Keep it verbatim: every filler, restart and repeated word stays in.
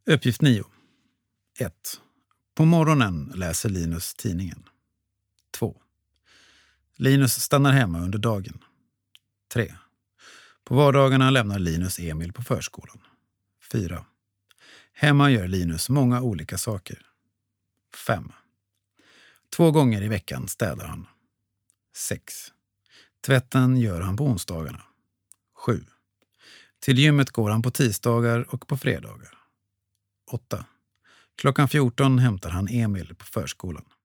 Uppgift nio. ett. På morgonen läser Linus tidningen. två. Linus stannar hemma under dagen. tre. På vardagarna lämnar Linus Emil på förskolan. fyra. Hemma gör Linus många olika saker. fem. Två gånger i veckan städar han. sex. Tvätten gör han på onsdagarna. sju. Till gymmet går han på tisdagar och på fredagar. åtta. Klockan fjorton hämtar han Emil på förskolan.